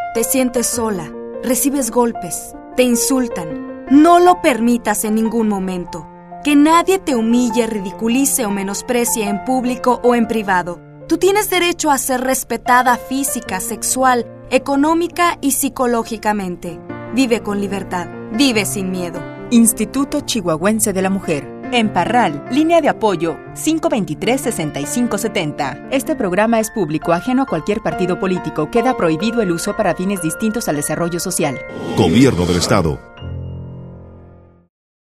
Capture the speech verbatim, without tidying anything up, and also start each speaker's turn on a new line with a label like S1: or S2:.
S1: Te sientes sola, recibes golpes, te insultan. No lo permitas en ningún momento. Que nadie te humille, ridiculice o menosprecie en público o en privado. Tú tienes derecho a ser respetada física, sexual, económica y psicológicamente. Vive con libertad, vive sin miedo.
S2: Instituto Chihuahuense de la Mujer. En Parral, línea de apoyo cinco veintitrés, sesenta y cinco setenta. Este programa es público, ajeno a cualquier partido político. Queda prohibido el uso para fines distintos al desarrollo social.
S3: Gobierno del Estado.